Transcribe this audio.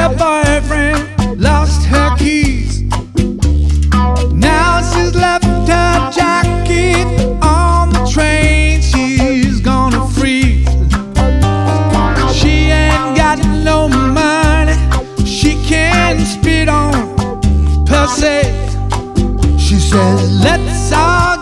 her boyfriend lost her keys. Now she's left her jacket on the train. She's gonna freeze. She ain't got no money. She can't spit on per se. She says, let's all